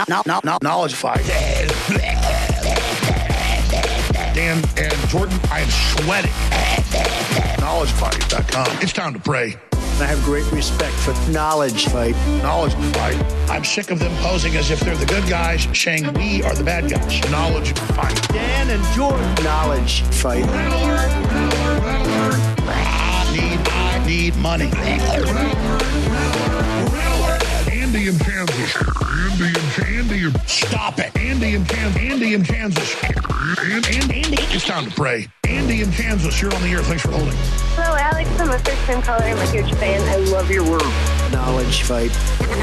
Knowledge fight. Dan and Jordan, I am sweating. KnowledgeFight.com. It's time to pray. I have great respect for Knowledge Fight. Knowledge Fight. I'm sick of them posing as if they're the good guys, saying we are the bad guys. Knowledge Fight. Dan and Jordan. Knowledge Fight. I need money. Andy in Kansas. Andy. Stop it. Andy in Kansas. Andy. It's time to pray. Andy in Kansas, you're on the air. Thanks for holding. Hello, Alex. I'm a first-time caller. I'm a huge fan. I love your work. Knowledge Fight.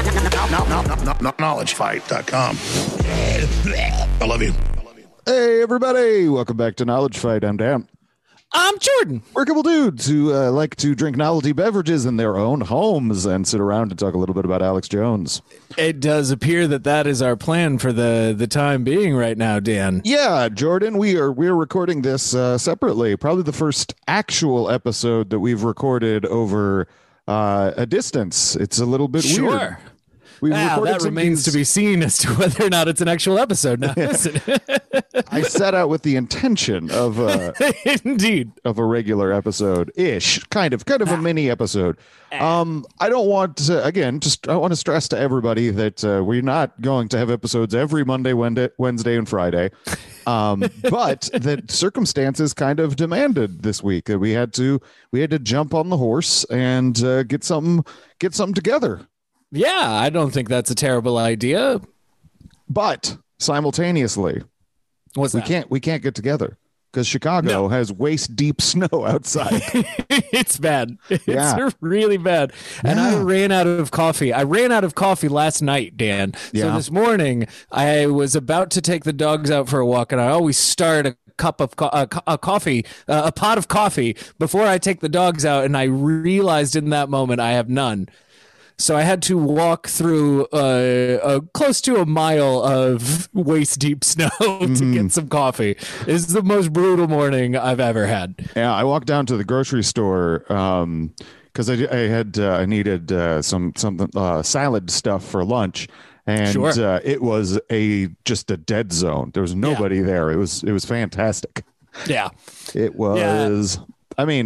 KnowledgeFight.com. I love you. Hey, everybody. Welcome back to Knowledge Fight. I'm Dan. I'm Jordan. We're a couple dudes who like to drink novelty beverages in their own homes and sit around and talk a little bit about Alex Jones. It does appear that is our plan for the time being right now, Dan. Yeah, Jordan, we're recording this separately. Probably the first actual episode that we've recorded over a distance. It's a little bit weird. That remains to be seen as to whether or not it's an actual episode now, isn't it? I set out with the intention of indeed of a regular episode-ish, kind of a mini episode. I don't want to, again, I want to stress to everybody that we're not going to have episodes every Monday, Wednesday, and Friday. But that circumstances kind of demanded this week that we had to jump on the horse and get something together. Yeah, I don't think that's a terrible idea. But simultaneously, we can't get together because Chicago has waist deep snow outside. It's bad. It's really bad. And I ran out of coffee. I ran out of coffee last night, Dan. So this morning I was about to take the dogs out for a walk, and I always start a pot of coffee before I take the dogs out, and I realized in that moment I have none. So I had to walk through close to a mile of waist-deep snow to get some coffee. It's the most brutal morning I've ever had. Yeah, I walked down to the grocery store because I needed some salad stuff for lunch, and it was just a dead zone. There was nobody there. It was fantastic. Yeah, it was. Yeah. other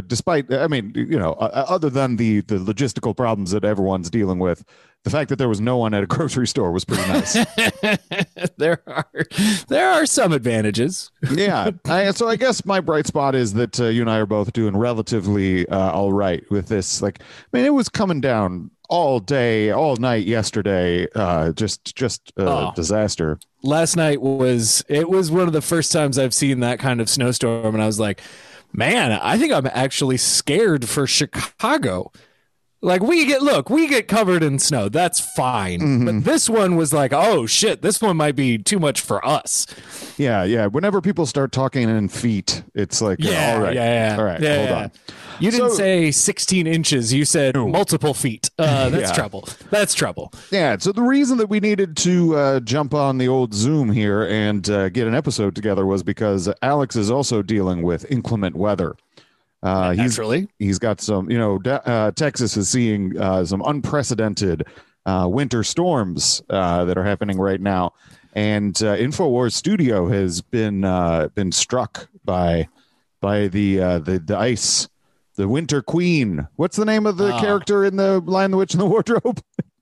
than the logistical problems that everyone's dealing with, the fact that there was no one at a grocery store was pretty nice. There are some advantages. Yeah. So I guess my bright spot is that you and I are both doing relatively all right with this. It was coming down all day, all night yesterday. Just disaster. Last night was one of the first times I've seen that kind of snowstorm, and I was like, man, I think I'm actually scared for Chicago. We get covered in snow. That's fine. Mm-hmm. But this one was like, oh, shit, this one might be too much for us. Yeah. Whenever people start talking in feet, it's like, all right. All right, hold on. You didn't say 16 inches. You said multiple feet. That's trouble. That's trouble. Yeah, so the reason that we needed to jump on the old Zoom here and get an episode together was because Alex is also dealing with inclement weather. Naturally. He's got some, Texas is seeing some unprecedented winter storms that are happening right now. And InfoWars Studio has been struck by the ice. The Winter Queen. What's the name of the character in the Lion, the Witch, and the Wardrobe?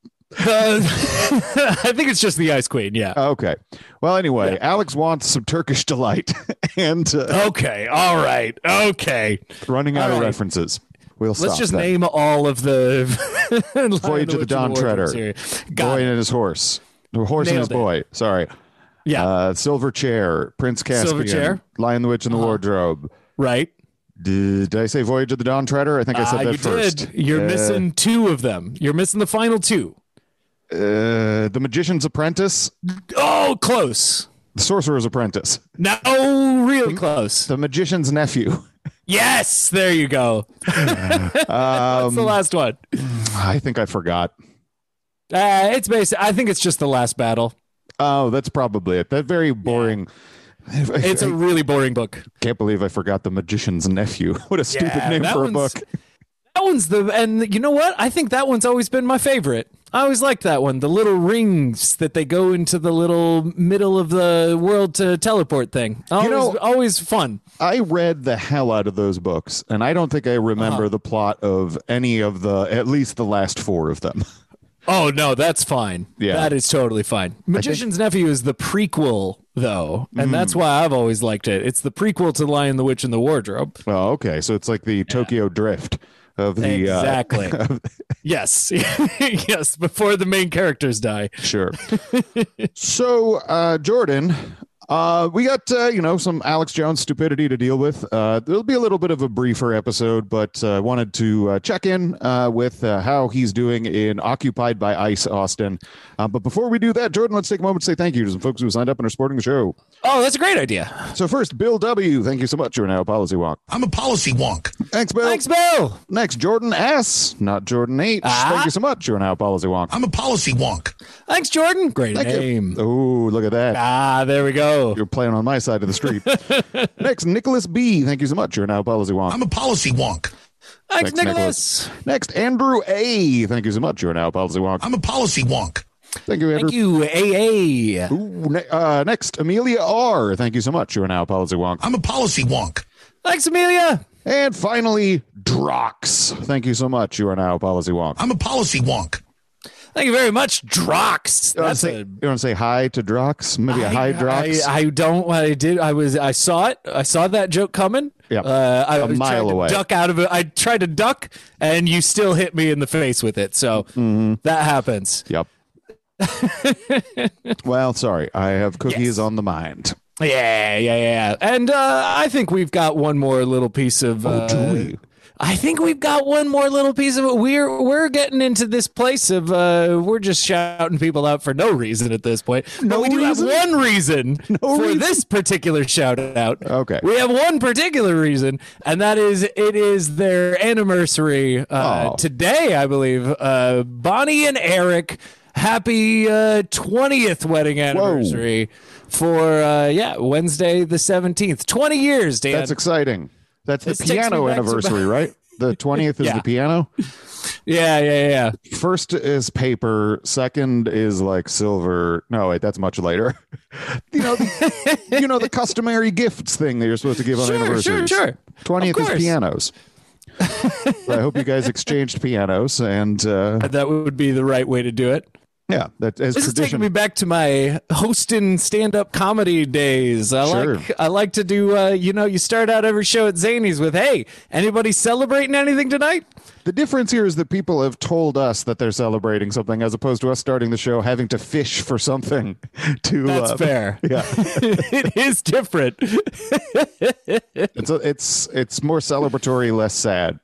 I think it's just the Ice Queen. Yeah. Okay. Well, anyway, Alex wants some Turkish delight, and okay. All right. Okay. Running out of references. Let's just name all of the Voyage of the Dawn Treader. Boy and his horse. The horse and his boy. Sorry. Yeah. Silver Chair. Prince Caspian. Silver Chair. Lion, the Witch, and the Wardrobe. Right. Did I say Voyage of the Dawn Treader? I think I said that first. You did. You're missing two of them. You're missing the final two. The Magician's Apprentice. Oh, close. The Sorcerer's Apprentice. No, really close. The Magician's Nephew. Yes, there you go. What's the last one? I think I forgot. It's basic. I think it's just the last battle. Oh, that's probably it. That very boring. Yeah. It's a really boring book. Can't believe I forgot The Magician's Nephew. What a stupid name for a book. That one's and you know what? I think that one's always been my favorite. I always liked that one. The little rings that they go into the little middle of the world to teleport thing. Always fun. I read the hell out of those books, and I don't think I remember the plot of any of at least the last 4 of them. Oh, no, that's fine. Yeah. That is totally fine. Magician's Nephew is the prequel, though, and that's why I've always liked it. It's the prequel to Lion, the Witch, and the Wardrobe. Oh, okay. So it's like the Tokyo Drift of the... Exactly. Yes. Yes, before the main characters die. Sure. So, Jordan... we got, some Alex Jones stupidity to deal with. There'll be a little bit of a briefer episode, but wanted to check in with how he's doing in Occupied by Ice, Austin. But before we do that, Jordan, let's take a moment to say thank you to some folks who signed up and are supporting the show. Oh, that's a great idea. So first, Bill W. Thank you so much. You're now a policy wonk. I'm a policy wonk. Thanks, Bill. Thanks, Bill. Next, Jordan S. Not Jordan H. Thank you so much. You're now a policy wonk. I'm a policy wonk. Thanks, Jordan. Great name. Oh, look at that. There we go. You're playing on my side of the street. Next, Nicholas B. Thank you so much. You're now a policy wonk. I'm a policy wonk. Thanks, Nicholas. Next, Andrew A. Thank you so much. You're now a policy wonk. I'm a policy wonk. Thank you, Andrew. Thank you, AA. Ooh, next, Amelia R. Thank you so much. You're now a policy wonk. I'm a policy wonk. Thanks, Amelia. And finally, Drox. Thank you so much. You are now a policy wonk. I'm a policy wonk. Thank you very much, Drox. You want to say hi to Drox? Maybe a hi, Drox? I don't. I did. I saw it. I saw that joke coming. Yeah. I a mile away. Duck out of it. I tried to duck, and you still hit me in the face with it. So that happens. Yep. Well, sorry. I have cookies on the mind. Yeah. And I think we've got one more little piece of... do we? I think we've got one more little piece of it. We're getting into this place of we're just shouting people out for no reason at this point. No, we do have one reason for this particular shout out. Okay. We have one particular reason, and that is it is their anniversary today, I believe. Bonnie and Eric, happy 20th wedding anniversary for Wednesday the 17th. 20 years, Dan. That's exciting. That's the piano anniversary, right? The 20th is the piano? Yeah. First is paper. Second is like silver. No, wait, that's much later. The customary gifts thing that you're supposed to give on anniversaries. Sure. 20th is pianos. I hope you guys exchanged pianos, and that would be the right way to do it. Yeah, that as this tradition. is taking me back to my hosting stand-up comedy days. I like to do. You start out every show at Zany's with, "Hey, anybody celebrating anything tonight?" The difference here is that people have told us that they're celebrating something, as opposed to us starting the show having to fish for something. That's fair. Yeah, it is different. It's more celebratory, less sad.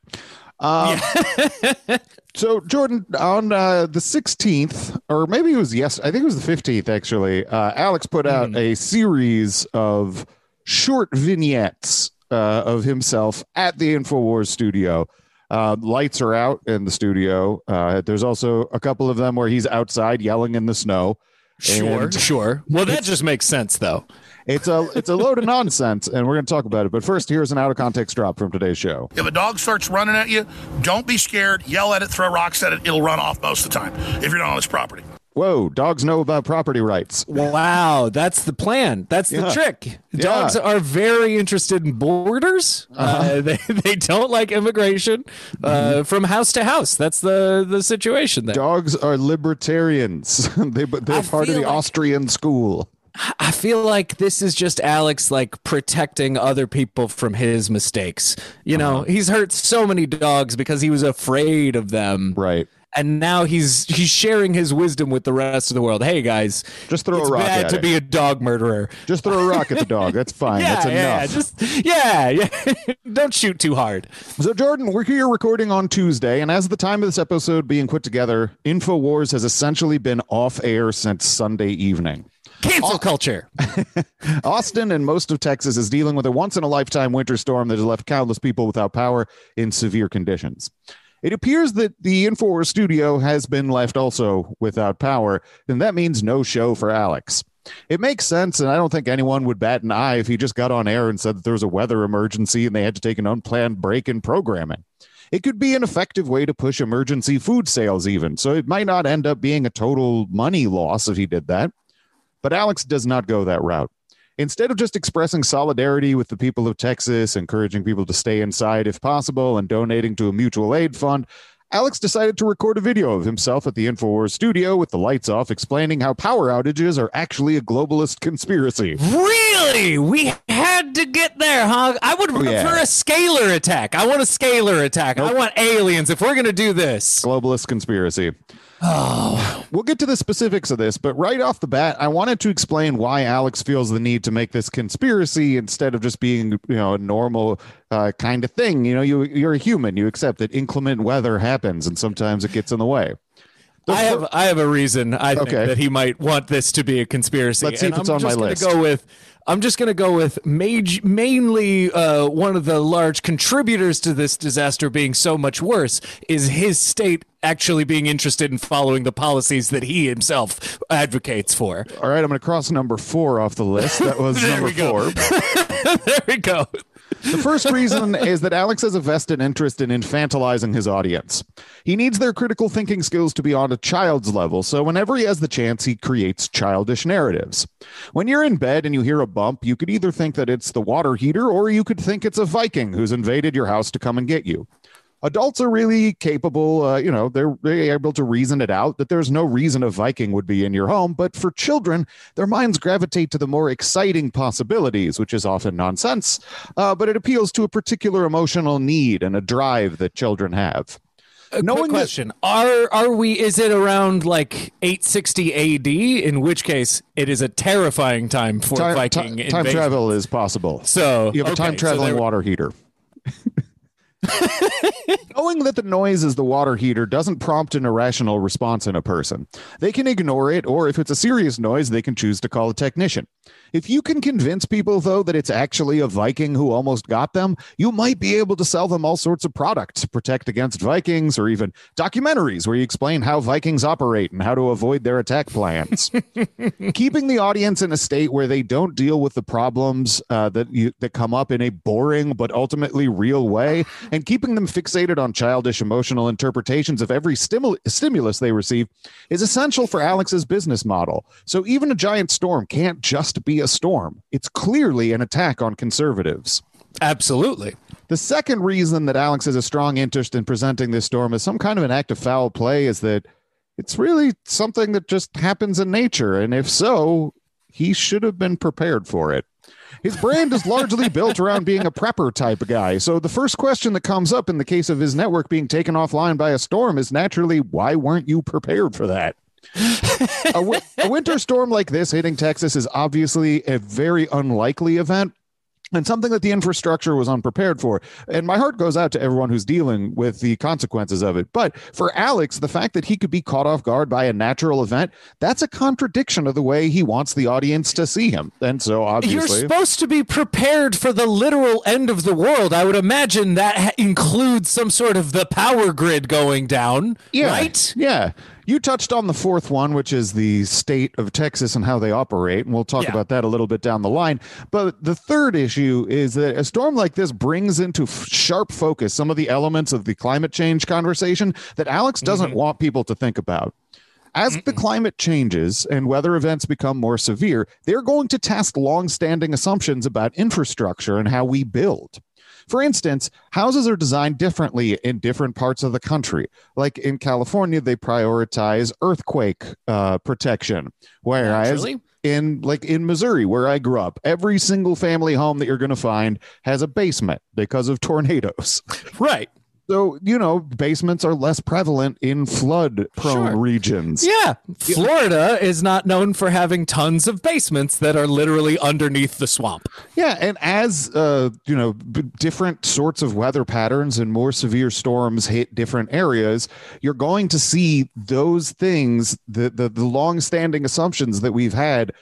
So, Jordan, on the 16th, or maybe it was I think it was the 15th, actually, Alex put out a series of short vignettes of himself at the InfoWars studio. Lights are out in the studio. There's also a couple of them where he's outside yelling in the snow. Sure. Well, that just makes sense, though. It's a load of nonsense, and we're going to talk about it. But first, here's an out-of-context drop from today's show. If a dog starts running at you, don't be scared. Yell at it, throw rocks at it. It'll run off most of the time if you're not on its property. Whoa, dogs know about property rights. Wow, that's the plan. That's the trick. Dogs are very interested in borders. They don't like immigration from house to house. That's the situation there. Dogs are libertarians. They're part of the Austrian school. I feel like this is just Alex protecting other people from his mistakes. He's hurt so many dogs because he was afraid of them. Right. And now he's sharing his wisdom with the rest of the world. Hey guys, just throw a rock at it. It's bad to be a dog murderer. Just throw a rock at the dog. That's fine. That's enough. Yeah. Don't shoot too hard. So Jordan, we're here recording on Tuesday, and as of the time of this episode being put together, InfoWars has essentially been off air since Sunday evening. Cancel culture. Austin and most of Texas is dealing with a once-in-a-lifetime winter storm that has left countless people without power in severe conditions. It appears that the InfoWars studio has been left also without power, and that means no show for Alex. It makes sense, and I don't think anyone would bat an eye if he just got on air and said that there was a weather emergency and they had to take an unplanned break in programming. It could be an effective way to push emergency food sales even, so it might not end up being a total money loss if he did that. But Alex does not go that route. Instead of just expressing solidarity with the people of Texas, encouraging people to stay inside if possible, and donating to a mutual aid fund, Alex decided to record a video of himself at the InfoWars studio with the lights off, explaining how power outages are actually a globalist conspiracy. Really? We had to get there, huh? I would prefer a scalar attack. I want a scalar attack. Nope. I want aliens if we're going to do this. Globalist conspiracy. Oh. We'll get to the specifics of this, but right off the bat, I wanted to explain why Alex feels the need to make this conspiracy instead of just being, a normal kind of thing. You're a human. You accept that inclement weather happens, and sometimes it gets in the way. I have a reason I think that he might want this to be a conspiracy. Let's see if it's on my list. I'm just going to go with mainly one of the large contributors to this disaster being so much worse is his state actually being interested in following the policies that he himself advocates for. All right, I'm going to cross number 4 off the list. That was number 4. There we go. The first reason is that Alex has a vested interest in infantilizing his audience. He needs their critical thinking skills to be on a child's level, so whenever he has the chance, he creates childish narratives. When you're in bed and you hear a bump, you could either think that it's the water heater, or you could think it's a Viking who's invaded your house to come and get you. Adults are really capable, they're able to reason it out that there's no reason a Viking would be in your home. But for children, their minds gravitate to the more exciting possibilities, which is often nonsense, but it appeals to a particular emotional need and a drive that children have. Quick question. Is it around like 860 AD, in which case it is a terrifying time for Viking invasion? Time travel is possible. So you have a time traveling water heater. Knowing that the noise is the water heater doesn't prompt an irrational response in a person. They can ignore it, or if it's a serious noise, they can choose to call a technician. If you can convince people, though, that it's actually a Viking who almost got them, you might be able to sell them all sorts of products to protect against Vikings, or even documentaries where you explain how Vikings operate and how to avoid their attack plans. Keeping the audience in a state where they don't deal with the problems that come up in a boring but ultimately real way, and keeping them fixated on childish emotional interpretations of every stimulus they receive is essential for Alex's business model. So even a giant storm can't just be a storm. It's clearly an attack on conservatives. Absolutely. The second reason that Alex has a strong interest in presenting this storm as some kind of an act of foul play is that it's really something that just happens in nature. And if so, he should have been prepared for it. His brand is largely built around being a prepper type of guy. So the first question that comes up in the case of his network being taken offline by a storm is naturally, why weren't you prepared for that? A winter storm like this hitting Texas is obviously a very unlikely event, and something that the infrastructure was unprepared for. And my heart goes out to everyone who's dealing with the consequences of it. But for Alex, the fact that he could be caught off guard by a natural event, that's a contradiction of the way he wants the audience to see him. And so obviously, you're supposed to be prepared for the literal end of the world. I would imagine that includes some sort of the power grid going down, right? Yeah. You touched on the fourth one, which is the state of Texas and how they operate, and we'll talk about that a little bit down the line. But the third issue is that a storm like this brings into sharp focus some of the elements of the climate change conversation that Alex doesn't want people to think about. As the climate changes and weather events become more severe, they're going to test long-standing assumptions about infrastructure and how we build. For instance, houses are designed differently in different parts of the country. Like in California, they prioritize earthquake protection, whereas in Missouri, where I grew up, every single family home that you're going to find has a basement because of tornadoes. Right. So, basements are less prevalent in flood-prone regions. Yeah. Florida is not known for having tons of basements that are literally underneath the swamp. Yeah, and as, different sorts of weather patterns and more severe storms hit different areas, you're going to see those things, the long-standing assumptions that we've had,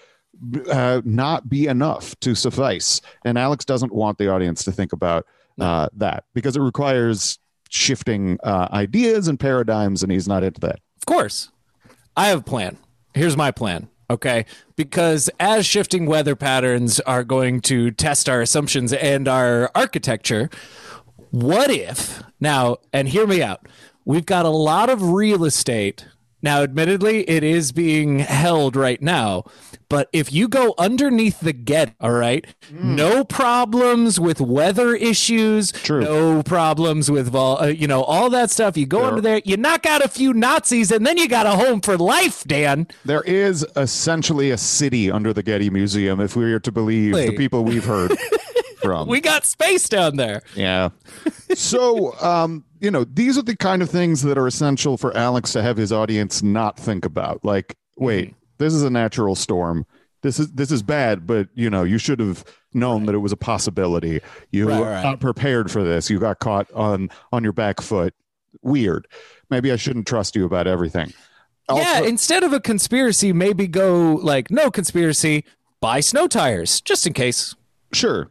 not be enough to suffice. And Alex doesn't want the audience to think about that because it requires shifting ideas and paradigms, and he's not into that. Of course. I have a plan. Here's my plan. Okay. Because as shifting weather patterns are going to test our assumptions and our architecture, What if now, and hear me out, we've got a lot of real estate. Now, admittedly, it is being held right now. But if you go underneath the Getty, all right, no problems with weather issues, no problems with, all that stuff. You go under there, you knock out a few Nazis, and then you got a home for life, Dan. There is essentially a city under the Getty Museum, if we are to believe the people we've heard from. We got space down there. Yeah. So, these are the kind of things that are essential for Alex to have his audience not think about. Like, wait. This is a natural storm. This is bad, but you should have known that it was a possibility. You were not prepared for this. You got caught on your back foot. Weird. Maybe I shouldn't trust you about everything. Also, instead of a conspiracy, maybe go like no conspiracy. Buy snow tires just in case. Sure.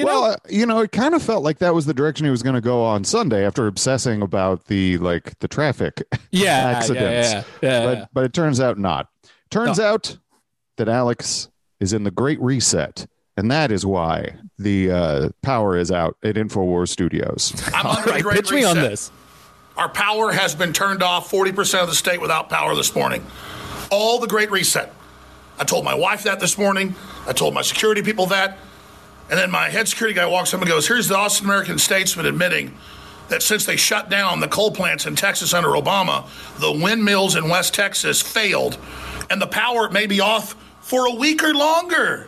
It kind of felt like that was the direction he was going to go on Sunday after obsessing about the traffic accidents. But it turns out not. Turns out that Alex is in the Great Reset, and that is why the power is out at InfoWars Studios. I'm under the Great Reset. Me on this. Our power has been turned off. 40% of the state without power this morning. All the Great Reset. I told my wife that this morning. I told my security people that. And then my head security guy walks up and goes, here's the Austin American Statesman admitting that since they shut down the coal plants in Texas under Obama, the windmills in West Texas failed, and the power may be off for a week or longer.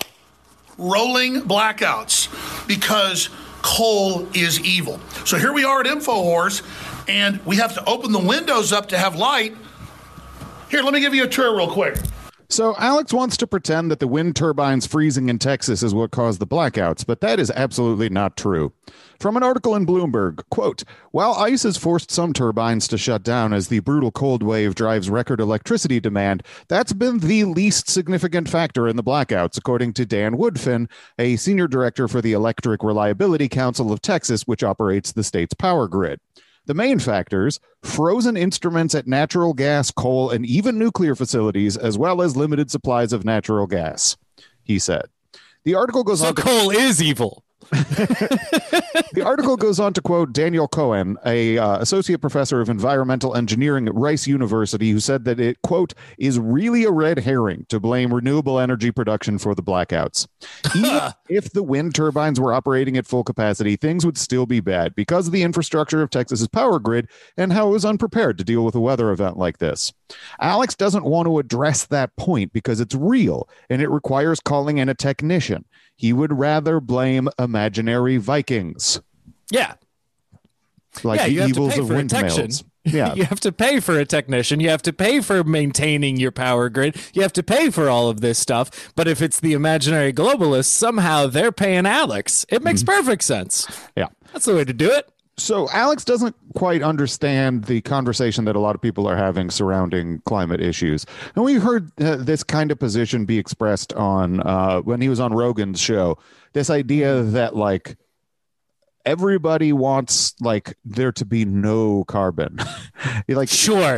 Rolling blackouts because coal is evil. So here we are at InfoWars, and we have to open the windows up to have light. Here, let me give you a tour real quick. So Alex wants to pretend that the wind turbines freezing in Texas is what caused the blackouts, but that is absolutely not true. From an article in Bloomberg, quote, while ice has forced some turbines to shut down as the brutal cold wave drives record electricity demand, that's been the least significant factor in the blackouts, according to Dan Woodfin, a senior director for the Electric Reliability Council of Texas, which operates the state's power grid. The main factors, frozen instruments at natural gas, coal, and even nuclear facilities, as well as limited supplies of natural gas, he said. The article goes on to... coal is evil. The article goes on to quote Daniel Cohen, a associate professor of environmental engineering at Rice University, who said that it, quote, is really a red herring to blame renewable energy production for the blackouts. Even if the wind turbines were operating at full capacity, things would still be bad because of the infrastructure of Texas's power grid and how it was unprepared to deal with a weather event like this. Alex doesn't want to address that point because it's real and it requires calling in a technician. He would rather blame imaginary Vikings. Yeah. Like the evils of windmills. Yeah. You have to pay for a technician. You have to pay for maintaining your power grid. You have to pay for all of this stuff. But if it's the imaginary globalists, somehow they're paying Alex. It makes perfect sense. Yeah. That's the way to do it. So Alex doesn't quite understand the conversation that a lot of people are having surrounding climate issues. And we heard this kind of position be expressed on when he was on Rogan's show, this idea that like everybody wants like there to be no carbon. Like Sure.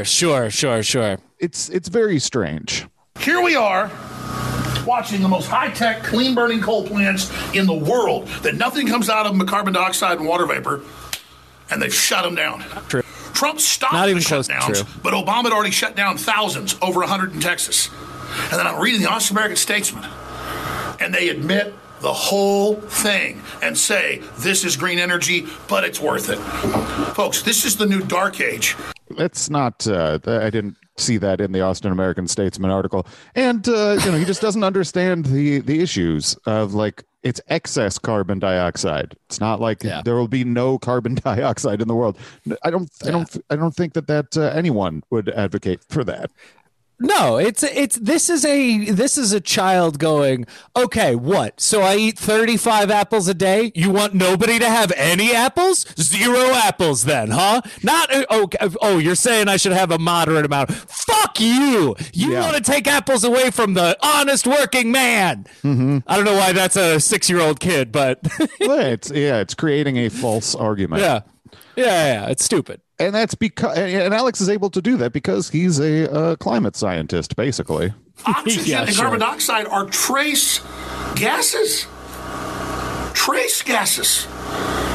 It's very strange. Here we are watching the most high-tech, clean-burning coal plants in the world that nothing comes out of them but carbon dioxide and water vapor. And they've shut them down. True. Trump stopped the shutdowns, but Obama had already shut down thousands, over 100 in Texas. And then I'm reading the Austin American Statesman, and they admit the whole thing and say this is green energy, but it's worth it. Folks, this is the new dark age. It's not, I didn't see that in the Austin American Statesman article. And, he just doesn't understand the issues of like, it's excess carbon dioxide. It's not like there will be no carbon dioxide in the world. I don't think that anyone would advocate for that. No, this is a child going, okay, what? So I eat 35 apples a day? You want nobody to have any apples? 0 apples then, huh? Not oh, you're saying I should have a moderate amount. Fuck you. You want to take apples away from the honest working man. Mm-hmm. I don't know why that's a 6-year-old kid, but well, it's creating a false argument. Yeah, it's stupid. And that's because, and Alex is able to do that because he's a climate scientist, basically. Oxygen and carbon dioxide are trace gases. Trace gases.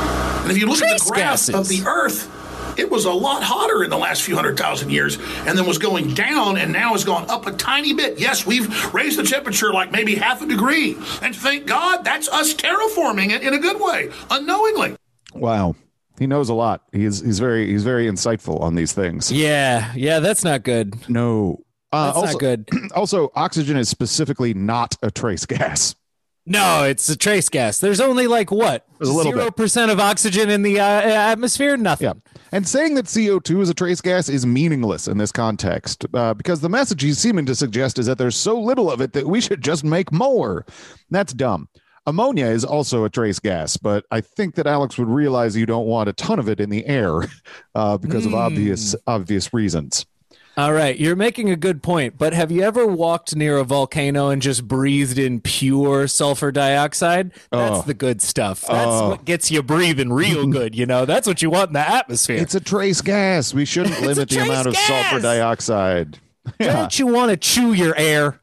And if you look at Trace the graph gases. of the Earth, it was a lot hotter in the last few 100,000 years and then was going down and now has gone up a tiny bit. Yes, we've raised the temperature like maybe half a degree. And thank God that's us terraforming it in a good way, unknowingly. Wow. He knows a lot. He's very insightful on these things. Yeah, that's not good. No. That's also, not good. Also, oxygen is specifically not a trace gas. No, it's a trace gas. There's only like what? There's a little 0% of oxygen in the atmosphere? Nothing. Yeah. And saying that CO2 is a trace gas is meaningless in this context because the message he's seeming to suggest is that there's so little of it that we should just make more. That's dumb. Ammonia is also a trace gas, but I think that Alex would realize you don't want a ton of it in the air because of obvious reasons. All right, you're making a good point, but have you ever walked near a volcano and just breathed in pure sulfur dioxide? That's the good stuff. That's what gets you breathing real good, you know? That's what you want in the atmosphere. It's a trace gas. We shouldn't limit the amount of sulfur dioxide. Yeah. Don't you want to chew your air?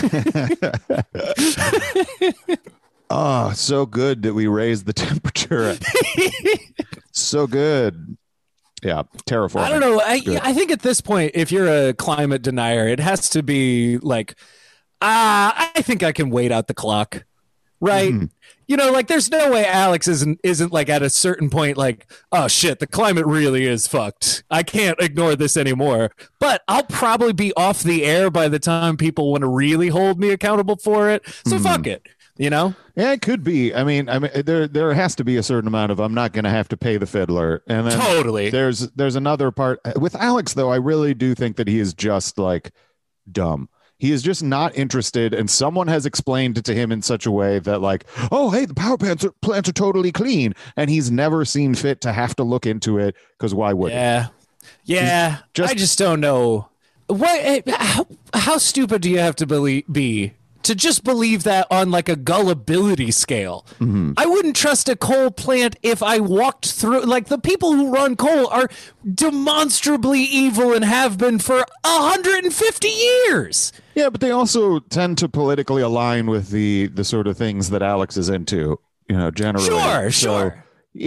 Oh, so good that we raised the temperature. So good. Yeah, terraforming. I don't know. I think at this point, if you're a climate denier, it has to be like, I think I can wait out the clock, right? Mm-hmm. You know, like there's no way Alex isn't like at a certain point like, oh shit, the climate really is fucked. I can't ignore this anymore. But I'll probably be off the air by the time people want to really hold me accountable for it. So fuck it. You know? Yeah, it could be. I mean, there has to be a certain amount of I'm not going to have to pay the fiddler, and then totally. There's another part with Alex though. I really do think that he is just like dumb. He is just not interested, and someone has explained it to him in such a way that like, oh, hey, the power plants are totally clean, and he's never seen fit to have to look into it because why would? Yeah. I just don't know. What? How stupid do you have to be to just believe that on like a gullibility scale? Mm-hmm. I wouldn't trust a coal plant if I walked through. Like the people who run coal are demonstrably evil and have been for 150 years. Yeah, but they also tend to politically align with the sort of things that Alex is into, you know, generally. Sure.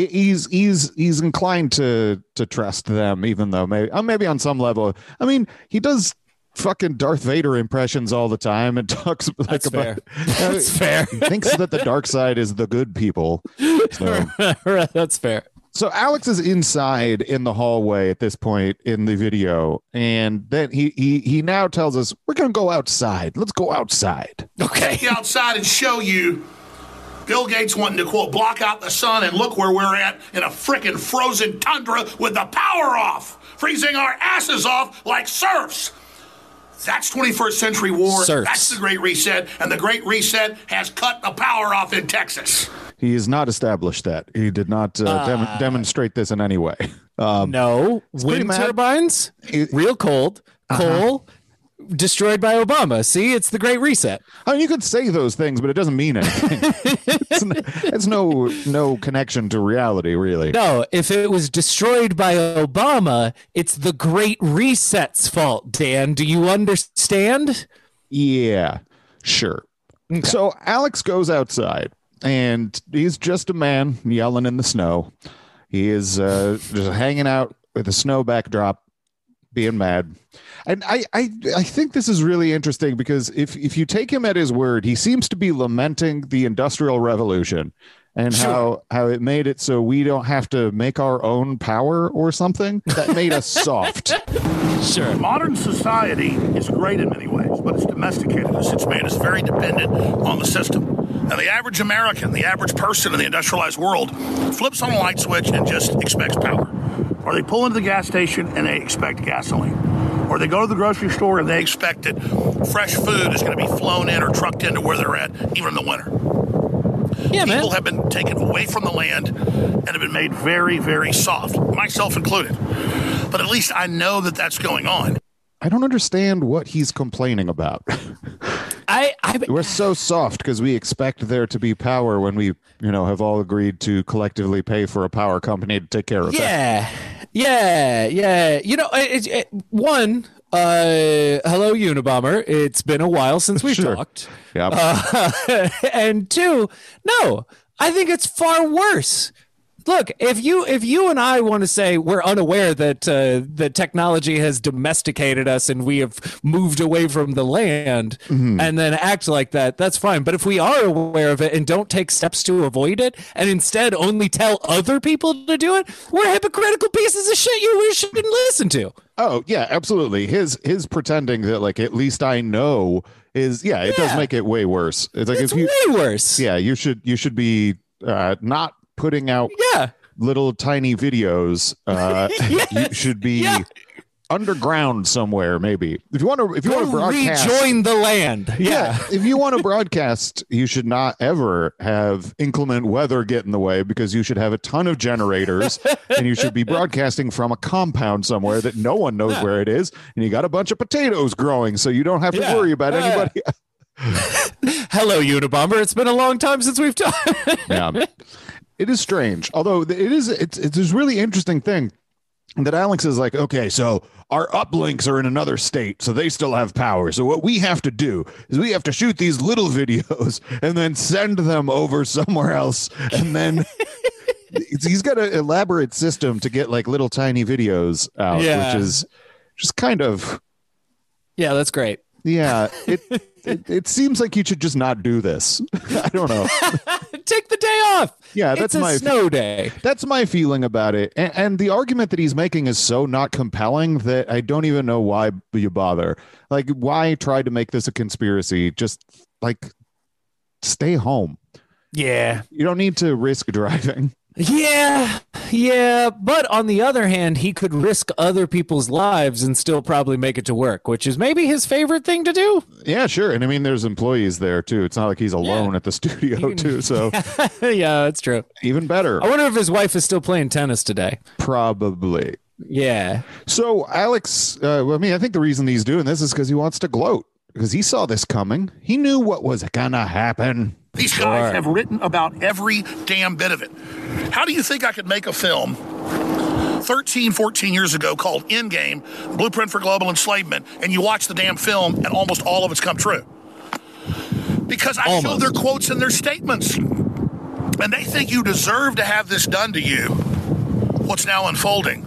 He's inclined to trust them, even though maybe on some level. I mean, he does fucking Darth Vader impressions all the time and talks like That's about fair. That's fair. He thinks that the dark side is the good people. So. That's fair. So Alex is inside in the hallway at this point in the video, and then he now tells us we're going to go outside. Let's go outside. Okay. Get outside and show you Bill Gates wanting to, quote, block out the sun, and look where we're at in a frickin' frozen tundra with the power off, freezing our asses off like serfs. That's 21st century war. Serfs. That's the Great Reset, and the Great Reset has cut the power off in Texas. He has not established that. He did not demonstrate this in any way. No. Wind turbines, real cold, coal, destroyed by Obama. See, it's the Great Reset. I mean, you could say those things, but it doesn't mean anything. it's no connection to reality, really. No, if it was destroyed by Obama, it's the Great Reset's fault, Dan. Do you understand? Yeah, sure. Okay. So Alex goes outside, and he's just a man yelling in the snow. He is just hanging out with a snow backdrop, being mad. And I think this is really interesting because if you take him at his word, he seems to be lamenting the Industrial Revolution and how it made it so we don't have to make our own power or something. That made us soft. Sure. Modern society is great in many ways, but it's domesticated us. It's made us very dependent on the system. And the average American, the average person in the industrialized world, flips on a light switch and just expects power. Or they pull into the gas station and they expect gasoline. Or they go to the grocery store and they expect that fresh food is going to be flown in or trucked into where they're at, even in the winter. Yeah, People have been taken away from the land and have been made very, very soft, myself included. But at least I know that that's going on. I don't understand what he's complaining about. We're so soft because we expect there to be power when we, have all agreed to collectively pay for a power company to take care of that. Yeah. Hello, Unabomber. It's been a while since we've talked. Yep. And two, no, I think it's far worse Look, if you and I want to say we're unaware that the technology has domesticated us and we have moved away from the land, and then act like that, that's fine. But if we are aware of it and don't take steps to avoid it, and instead only tell other people to do it, we're hypocritical pieces of shit you shouldn't listen to. Oh yeah, absolutely. His pretending that like at least I know is it does make it way worse. It's like It's way worse. Yeah, you should be not putting out little tiny videos. You should be underground somewhere, maybe. If you want to broadcast, rejoin the land. Yeah. If you want to broadcast, you should not ever have inclement weather get in the way, because you should have a ton of generators and you should be broadcasting from a compound somewhere that no one knows where it is, and you got a bunch of potatoes growing, so you don't have to worry about anybody. Hello, Unabomber. It's been a long time since we've talked. Yeah, it is strange. Although it's this really interesting thing that Alex is like, okay, so our uplinks are in another state, so they still have power. So what we have to do is we have to shoot these little videos and then send them over somewhere else, and then he's got an elaborate system to get like little tiny videos out, which is just kind of that's great. Yeah, it seems like you should just not do this. I don't know. Take the day off. Yeah, that's it's a snow day. That's my feeling about it. And the argument that he's making is so not compelling that I don't even know why you bother. Like, why try to make this a conspiracy? Just like stay home. Yeah. You don't need to risk driving. Yeah. But on the other hand, he could risk other people's lives and still probably make it to work, which is maybe his favorite thing to do. Yeah, sure. And I mean, there's employees there too. It's not like he's alone at the studio too. So yeah, that's true. Even better. I wonder if his wife is still playing tennis today. Probably. Yeah. So Alex, I think the reason he's doing this is because he wants to gloat, because he saw this coming. He knew what was gonna happen. These guys have written about every damn bit of it. How do you think I could make a film 13, 14 years ago called Endgame, Blueprint for Global Enslavement, and you watch the damn film and almost all of it's come true? Because I show their quotes and their statements. And they think you deserve to have this done to you, what's now unfolding,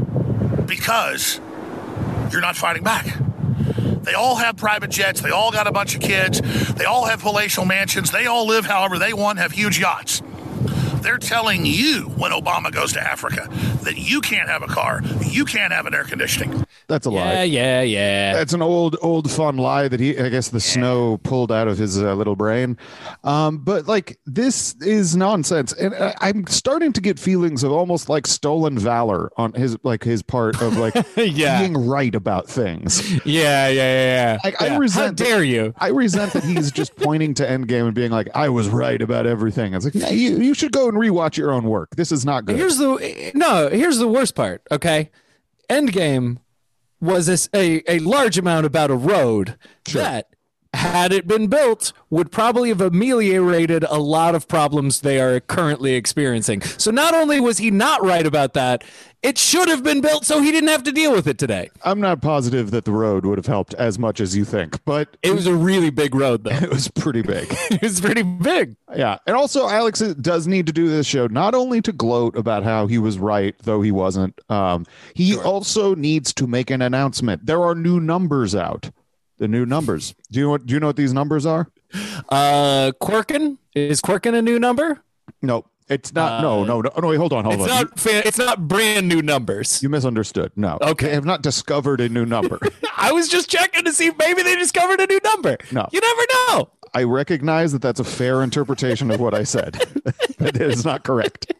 because you're not fighting back. They all have private jets. They all got a bunch of kids. They all have palatial mansions. They all live however they want, have huge yachts. They're telling you when Obama goes to Africa that you can't have a car, you can't have an air conditioning. That's a lie. Yeah. That's an old fun lie that I guess the snow pulled out of his little brain. But like, this is nonsense. And I'm starting to get feelings of almost like stolen valor on his part of like being right about things. Yeah. I resent. How dare you? I resent that he's just pointing to Endgame and being like, I was right about everything. It's like, nah, you should go and rewatch your own work. This is not good. Here's the worst part. Okay. Endgame was a large amount about a road that, had it been built, would probably have ameliorated a lot of problems they are currently experiencing. So not only was he not right about that, it should have been built so he didn't have to deal with it today. I'm not positive that the road would have helped as much as you think, but it was a really big road, though. It was pretty big. It was pretty big. Yeah. And also, Alex does need to do this show not only to gloat about how he was right, though he wasn't. He also needs to make an announcement. There are new numbers out. The new numbers. Do you know what these numbers are? Quirkin? Is Quirkin a new number? No, it's not. No. Wait, hold on. It's not brand new numbers. You misunderstood. No. Okay. They have not discovered a new number. I was just checking to see if maybe they discovered a new number. No. You never know. I recognize that that's a fair interpretation of what I said. But it is not correct.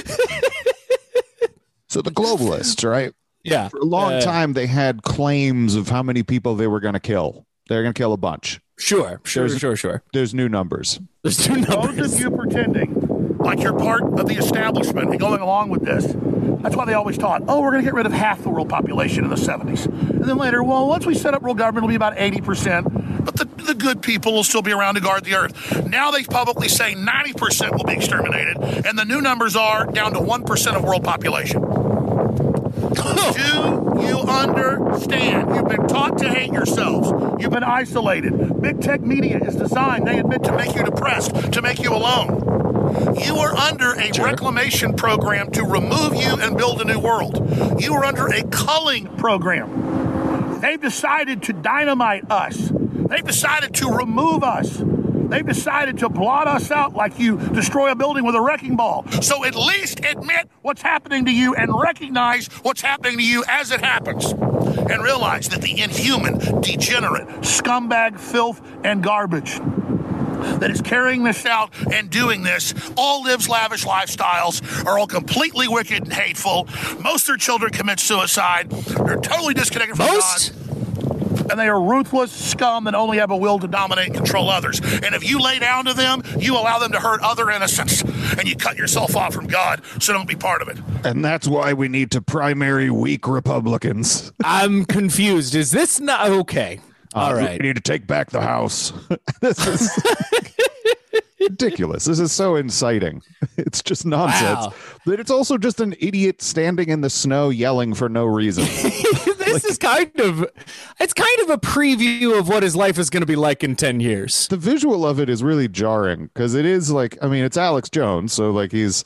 So the globalists, right? Yeah. For a long time, they had claims of how many people they were going to kill. They're going to kill a bunch. Sure. There's new numbers. There's new numbers. Those of you pretending like you're part of the establishment and going along with this, that's why they always taught, we're going to get rid of half the world population in the 70s. And then later, once we set up world government, it'll be about 80%. But the good people will still be around to guard the earth. Now they publicly say 90% will be exterminated, and the new numbers are down to 1% of world population. Do you understand? You've been taught to hate yourselves. You've been isolated. Big tech media is designed, they admit, to make you depressed, to make you alone. You are under a reclamation program to remove you and build a new world. You are under a culling program. They've decided to dynamite us. They've decided to remove us. They've decided to blot us out like you destroy a building with a wrecking ball. So at least admit what's happening to you and recognize what's happening to you as it happens. And realize that the inhuman, degenerate, scumbag, filth, and garbage that is carrying this out and doing this all lives lavish lifestyles, are all completely wicked and hateful. Most of their children commit suicide. They're totally disconnected from God. And they are ruthless scum that only have a will to dominate and control others. And if you lay down to them, you allow them to hurt other innocents. And you cut yourself off from God, so don't be part of it. And that's why we need to primary weak Republicans. I'm confused. Is this not okay? All right. We need to take back the House. This is ridiculous. This is so inciting. It's just nonsense. Wow. But it's also just an idiot standing in the snow yelling for no reason. This is kind of a preview of what his life is going to be like in 10 years. The visual of it is really jarring because it is like, I mean, it's Alex Jones. So like he's,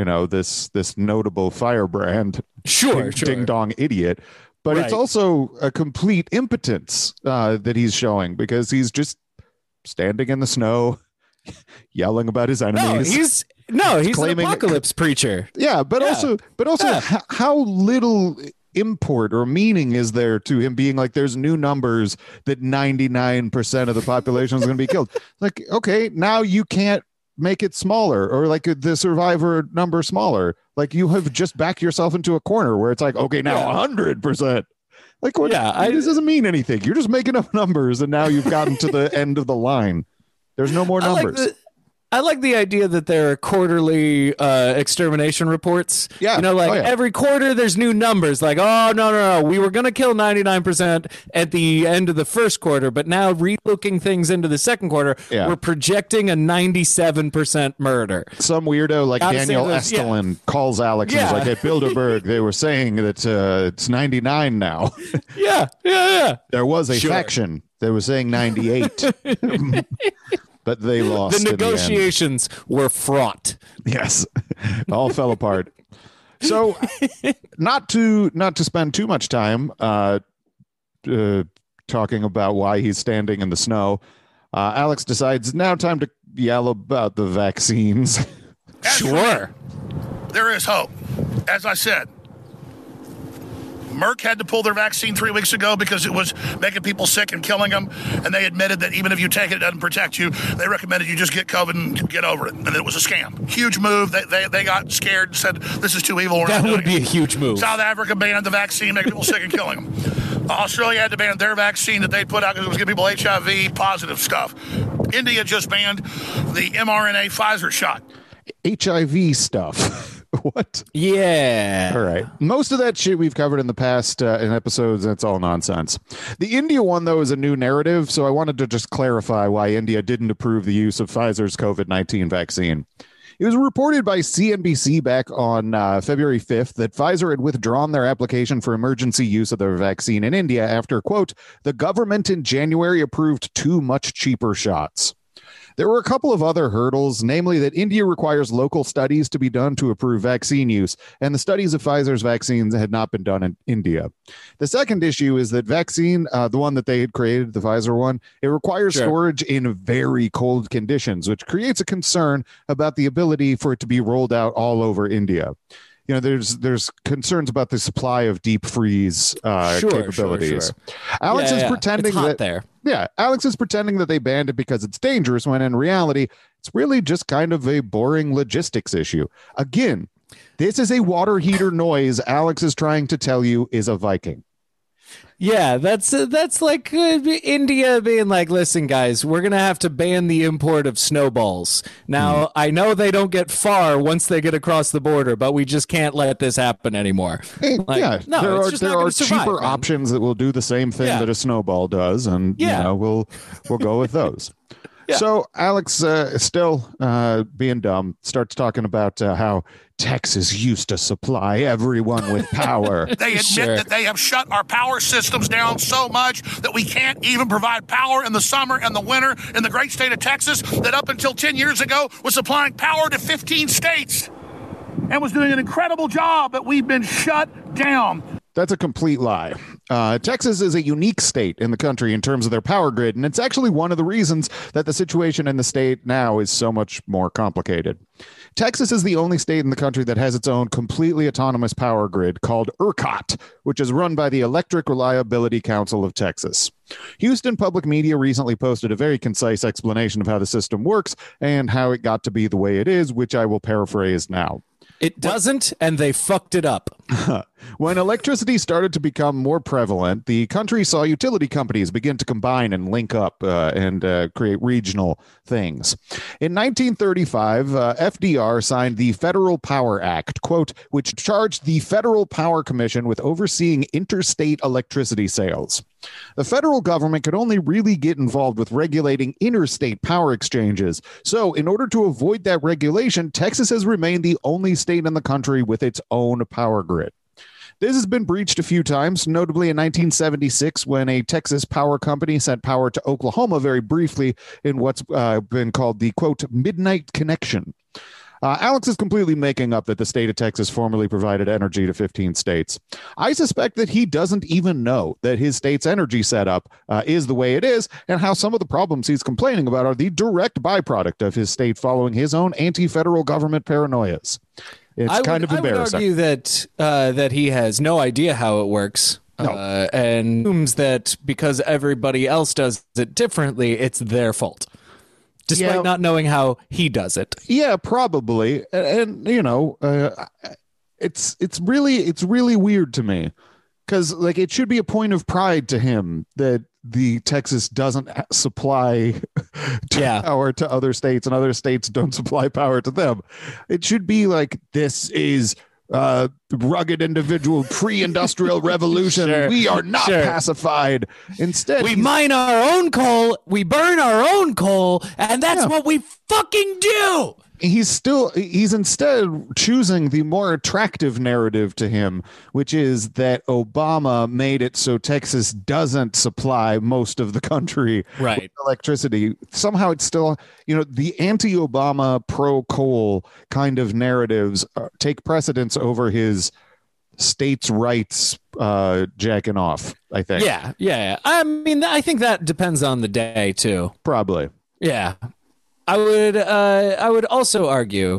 this notable firebrand. Sure. Ding dong idiot. But It's also a complete impotence that he's showing because he's just standing in the snow, yelling about his enemies. He's claiming, an apocalypse preacher. Yeah, but also, how little import or meaning is there to him being like, there's new numbers that 99% of the population is going to be killed. Like, okay, now you can't make it smaller or like the survivor number smaller. Like you have just backed yourself into a corner where it's like, okay, now 100%. Like what? Yeah, this doesn't mean anything. You're just making up numbers and now you've gotten to the end of the line. There's no more numbers. I like the idea that there are quarterly extermination reports. Yeah. Every quarter there's new numbers. Like, oh, no. We were going to kill 99% at the end of the first quarter, but now relooking things into the second quarter, we're projecting a 97% murder. Some weirdo like Daniel Estulin calls Alex and is like, at Bilderberg, they were saying that it's 99 now. Yeah. There was a faction that was saying 98. But they lost. The negotiations were fraught. Yes, all fell apart. So, not to spend too much time talking about why he's standing in the snow, Alex decides now time to yell about the vaccines. Sure, there is hope. As I said, Merck had to pull their vaccine 3 weeks ago because it was making people sick and killing them. And they admitted that even if you take it, it doesn't protect you. They recommended you just get COVID and get over it. And it was a scam. Huge move. They got scared and said, this is too evil. That would be a huge move. South Africa banned the vaccine, making people sick and killing them. Australia had to ban their vaccine that they put out because it was giving people HIV positive stuff. India just banned the mRNA Pfizer shot. HIV stuff. What? Yeah. All right. Most of that shit we've covered in the past in episodes, and it's all nonsense. The India one, though, is a new narrative, so I wanted to just clarify why India didn't approve the use of Pfizer's COVID-19 vaccine. It was reported by CNBC back on February 5th that Pfizer had withdrawn their application for emergency use of their vaccine in India after, quote, the government in January approved 2 much cheaper shots. There were a couple of other hurdles, namely that India requires local studies to be done to approve vaccine use, and the studies of Pfizer's vaccines had not been done in India. The second issue is that vaccine, the one that they had created, the Pfizer one, it requires storage in very cold conditions, which creates a concern about the ability for it to be rolled out all over India. There's concerns about the supply of deep freeze capabilities. Sure. Alex is pretending it's hot that there. Yeah, Alex is pretending that they banned it because it's dangerous, when in reality, it's really just kind of a boring logistics issue. Again, this is a water heater noise Alex is trying to tell you is a Viking. Yeah, that's like India being like, listen, guys, we're going to have to ban the import of snowballs. Now, I know they don't get far once they get across the border, but we just can't let this happen anymore. Like, there are cheaper options that will do the same thing that a snowball does, and we'll go with those. So Alex, still being dumb, starts talking about how Texas used to supply everyone with power. They admit that they have shut our power systems down so much that we can't even provide power in the summer and the winter in the great state of Texas that up until 10 years ago was supplying power to 15 states and was doing an incredible job, but we've been shut down. That's a complete lie. Texas is a unique state in the country in terms of their power grid, and it's actually one of the reasons that the situation in the state now is so much more complicated. Texas is the only state in the country that has its own completely autonomous power grid called ERCOT, which is run by the Electric Reliability Council of Texas. Houston Public Media recently posted a very concise explanation of how the system works and how it got to be the way it is, which I will paraphrase now. It doesn't, and they fucked it up. When electricity started to become more prevalent, the country saw utility companies begin to combine and link up and create regional things. In 1935, FDR signed the Federal Power Act, quote, which charged the Federal Power Commission with overseeing interstate electricity sales. The federal government could only really get involved with regulating interstate power exchanges. So in order to avoid that regulation, Texas has remained the only state in the country with its own power grid. This has been breached a few times, notably in 1976 when a Texas power company sent power to Oklahoma very briefly in what's been called the, quote, midnight connection. Alex is completely making up that the state of Texas formerly provided energy to 15 states. I suspect that he doesn't even know that his state's energy setup is the way it is, and how some of the problems he's complaining about are the direct byproduct of his state following his own anti-federal government paranoias. It's kind of embarrassing. I would argue that he has no idea how it works. No. And assumes that because everybody else does it differently, it's their fault. Despite not knowing how he does it. Yeah, probably. And you know, it's really weird to me, because like it should be a point of pride to him that the Texas doesn't supply power to other states and other states don't supply power to them. It should be like, this is rugged individual pre-industrial revolution. Sure, we are not pacified. Instead, we mine our own coal, we burn our own coal, and that's what we fucking do. He's instead choosing the more attractive narrative to him, which is that Obama made it so Texas doesn't supply most of the country with electricity. Somehow it's still, you know, the anti-Obama pro-coal kind of narratives take precedence over his states' rights jacking off, I think. Yeah. I mean, I think that depends on the day, too. Probably. Yeah. I would also argue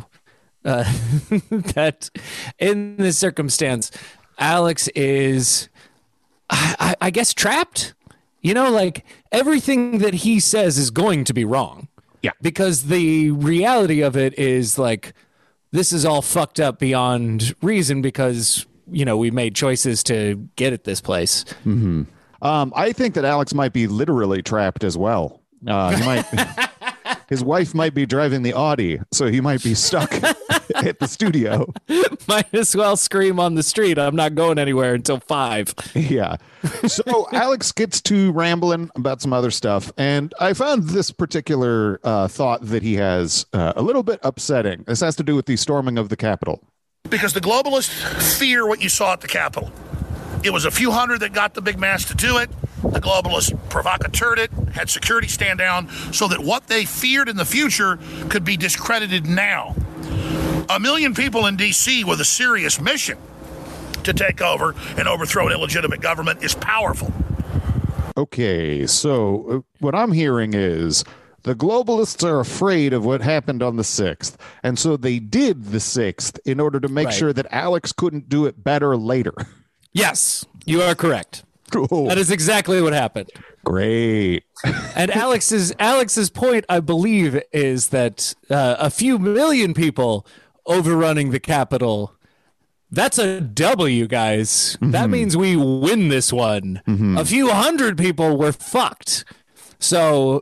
that in this circumstance, Alex is, I guess, trapped. You know, like everything that he says is going to be wrong. Yeah. Because the reality of it is like, this is all fucked up beyond reason because, you know, we made choices to get at this place. Mm-hmm. I think that Alex might be literally trapped as well. He might. His wife might be driving the Audi, so he might be stuck at the studio. Might as well scream on the street. I'm not going anywhere until 5. Yeah. So Alex gets to rambling about some other stuff, and I found this particular thought that he has a little bit upsetting. This has to do with the storming of the Capitol. Because the globalists fear what you saw at the Capitol. It was a few hundred that got the big mass to do it. The globalists provocateured it, had security stand down, so that what they feared in the future could be discredited now. 1 million people in D.C. with a serious mission to take over and overthrow an illegitimate government is powerful. Okay, so what I'm hearing is the globalists are afraid of what happened on the 6th, and so they did the 6th in order to make sure that Alex couldn't do it better later. Yes, you are correct. Cool. That is exactly what happened. Great. And Alex's point, I believe, is that a few million people overrunning the Capitol, that's a W, guys. Mm-hmm. That means we win this one. Mm-hmm. A few hundred people were fucked. So,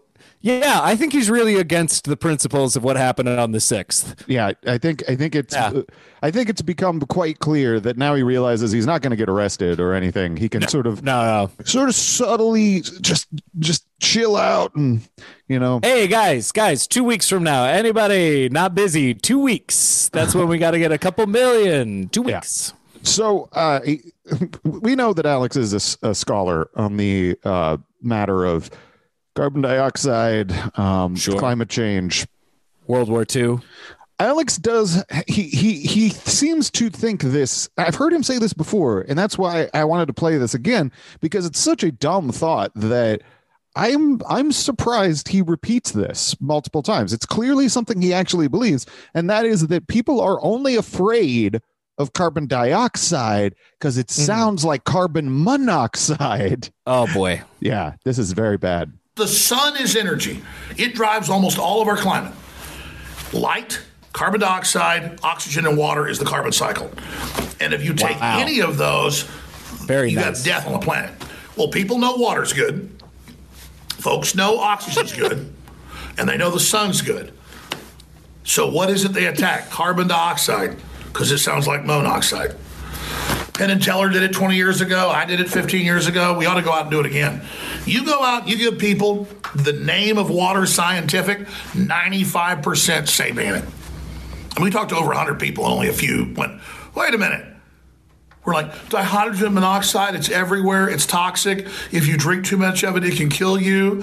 Yeah, I think he's really against the principles of what happened on the 6th. Yeah, I think it's become quite clear that now he realizes he's not going to get arrested or anything. He can sort of subtly just chill out and, Hey guys, 2 weeks from now, anybody not busy? 2 weeks. That's when we got to get a couple million. 2 weeks. Yeah. So we know that Alex is a scholar on the matter of carbon dioxide, climate change, World War II. Alex does. He seems to think this. I've heard him say this before, and that's why I wanted to play this again, because it's such a dumb thought that I'm surprised he repeats this multiple times. It's clearly something he actually believes, and that is that people are only afraid of carbon dioxide because it sounds like carbon monoxide. Oh boy. Yeah, this is very bad. The sun is energy. It drives almost all of our climate. Light, carbon dioxide, oxygen, and water is the carbon cycle. And if you take any of those, you got death on the planet. Well, people know water's good. Folks know oxygen's good. And they know the sun's good. So what is it they attack? Carbon dioxide, because it sounds like monoxide. Penn and Teller did it 20 years ago. I did it 15 years ago. We ought to go out and do it again. You go out, you give people the name of water scientific, 95% say ban it. And we talked to over 100 people, and only a few went, wait a minute. We're like, dihydrogen monoxide, it's everywhere. It's toxic. If you drink too much of it, it can kill you.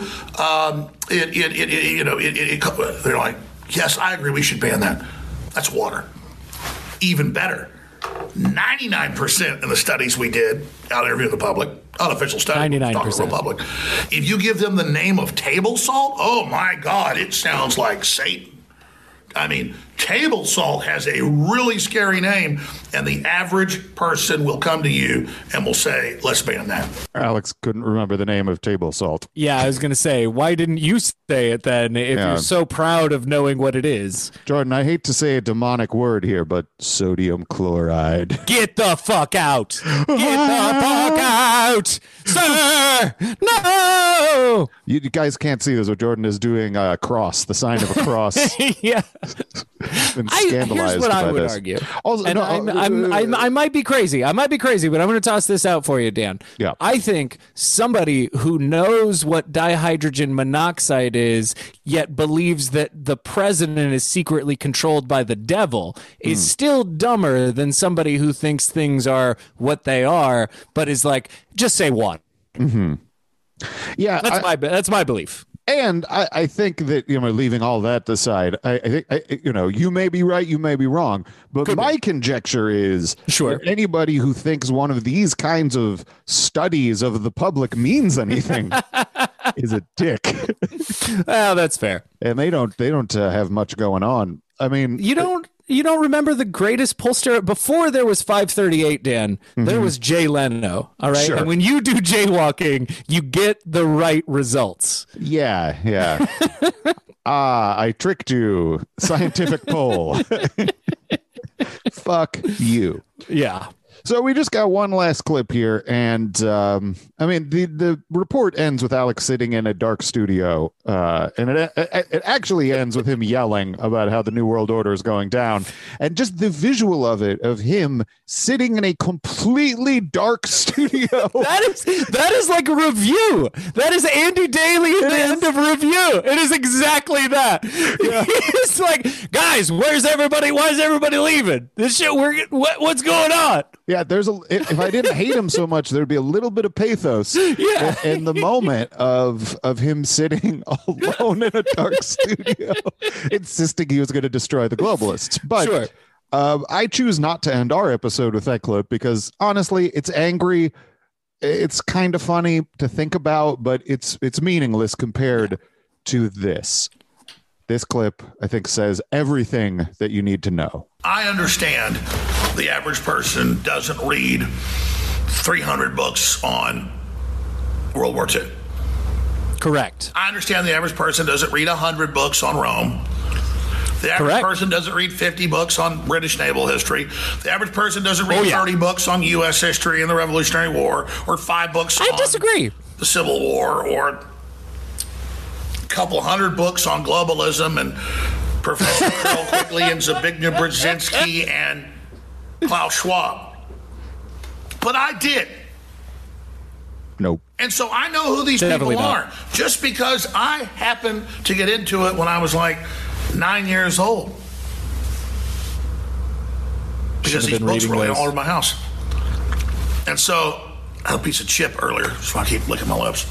They're like, yes, I agree, we should ban that. That's water. Even better. 99% in the studies we did out interviewing the public, unofficial study, 99%. Public. If you give them the name of table salt, oh my God, it sounds like Satan. I mean, table salt has a really scary name, and the average person will come to you and will say, let's ban that. Alex couldn't remember the name of table salt. Yeah, I was going to say, why didn't you say it then if you're so proud of knowing what it is? Jordan, I hate to say a demonic word here, but sodium chloride. Get the fuck out. Get the fuck out. Sir, no. You guys can't see this, but Jordan is doing a cross, the sign of a cross. Yeah. Been scandalized here's what I would this. argue. Also, and I might be crazy. I might be crazy, but I'm going to toss this out for you, Dan. Yeah. I think somebody who knows what dihydrogen monoxide is, yet believes that the president is secretly controlled by the devil, is still dumber than somebody who thinks things are what they are, but is like, just say water. Mm-hmm. Yeah, that's my belief. And I think that, leaving all that aside, I think, you may be right, you may be wrong, but my conjecture is that anybody who thinks one of these kinds of studies of the public means anything is a dick. Well, that's fair. And they don't have much going on. I mean, you don't remember the greatest pollster before there was 538, Dan? There was Jay Leno. All right. Sure. And when you do jaywalking, you get the right results. Yeah. I tricked you. Scientific poll. Fuck you. Yeah. So we just got one last clip here, and the report ends with Alex sitting in a dark studio, and it actually ends with him yelling about how the New World Order is going down, and just the visual of it, of him sitting in a completely dark studio. That is like a review. That is Andy Daly at the end of review. It is exactly that. Yeah. It's like, guys, where's everybody? Why is everybody leaving? This shit. What's going on? Yeah, if I didn't hate him so much, there'd be a little bit of pathos in the moment of him sitting alone in a dark studio, insisting he was going to destroy the globalists. But I choose not to end our episode with that clip because honestly, it's angry. It's kind of funny to think about, but it's meaningless compared to this. This clip, I think, says everything that you need to know. I understand the average person doesn't read 300 books on World War II. Correct. I understand the average person doesn't read 100 books on Rome. The average person doesn't read 50 books on British naval history. The average person doesn't read 30 books on U.S. history and the Revolutionary War, or 5 books on disagree. The Civil War, or couple hundred books on globalism and Professor Carol Quigley and Zbigniew Brzezinski and Klaus Schwab. But I did. Nope. And so I know who these Definitely people not. are. Just because I happened to get into it when I was like 9 years old. Because these books were all over my house. And so I had a piece of chip earlier, so I keep licking my lips.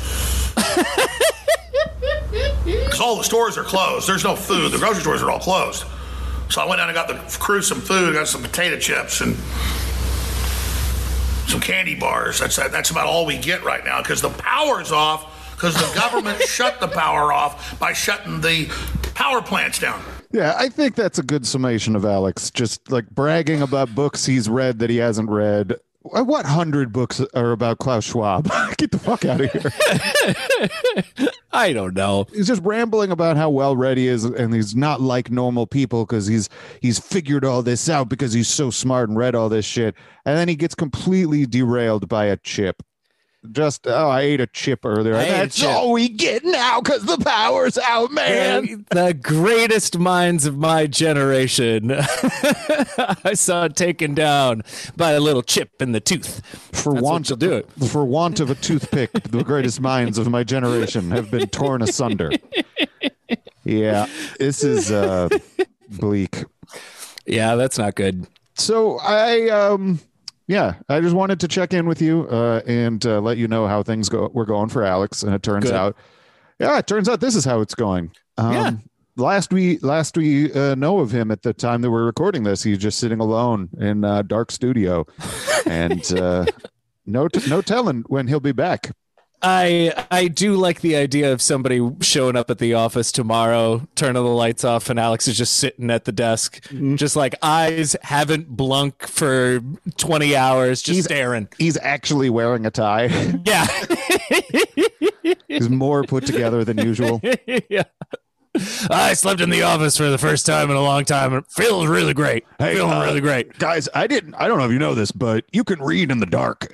Because all the stores are closed. There's no food. The grocery stores are all closed. So I went down and got the crew some food, got some potato chips and some candy bars. That's about all we get right now because the power's off because the government shut the power off by shutting the power plants down. Yeah, I think that's a good summation of Alex. Just like bragging about books he's read that he hasn't read. What 100 books are about Klaus Schwab? Get the fuck out of here. I don't know. He's just rambling about how well read he is, and he's not like normal people because he's figured all this out because he's so smart and read all this shit. And then he gets completely derailed by a chip. Just, I ate a chip earlier. That's all we get now because the power's out, man. The greatest minds of my generation I saw taken down by a little chip in the tooth. For want of a toothpick, the greatest minds of my generation have been torn asunder. Yeah, this is bleak. Yeah, that's not good. So yeah, I just wanted to check in with you and let you know how things were going for Alex. And it turns out this is how it's going. Last we know of him at the time that we're recording this, he's just sitting alone in a dark studio, and no telling when he'll be back. I do like the idea of somebody showing up at the office tomorrow, turning the lights off, and Alex is just sitting at the desk, just like eyes haven't blunk for 20 hours, just staring. He's actually wearing a tie. Yeah. He's more put together than usual. Yeah. I slept in the office for the first time in a long time and feels really great. Feeling really great. Guys, I don't know if you know this, but you can read in the dark.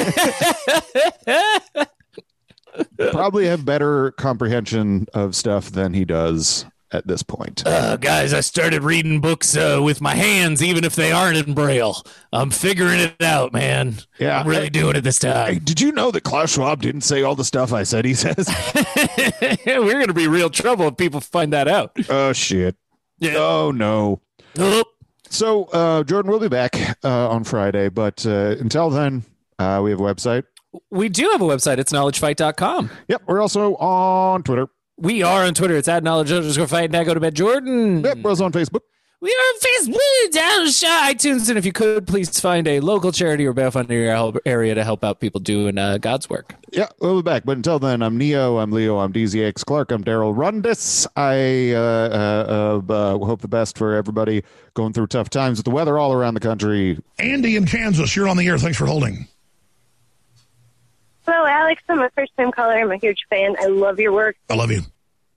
Probably have better comprehension of stuff than he does at this point. Guys, I started reading books with my hands, even if they aren't in Braille. I'm figuring it out, man. Yeah, I'm really doing it this time. Hey, did you know that Klaus Schwab didn't say all the stuff I said he says? We're going to be real trouble if people find that out. Oh, shit. Yeah. Oh, no. Oh. So, Jordan, we'll be back on Friday, but until then, we have a website. We do have a website. It's knowledgefight.com. Yep. We're also on Twitter. We are on Twitter. It's at knowledge_fight. Now go to bed, Jordan. Yep. We're also on Facebook. We are on Facebook, down iTunes, and if you could, please find a local charity or bail fund in your area to help out people doing God's work. Yeah, we'll be back. But until then, I'm Neo, I'm Leo, I'm DZX Clark, I'm Daryl Rundis. I hope the best for everybody going through tough times with the weather all around the country. Andy in Kansas, you're on the air. Thanks for holding. Hello, Alex. I'm a first-time caller. I'm a huge fan. I love your work. I love you.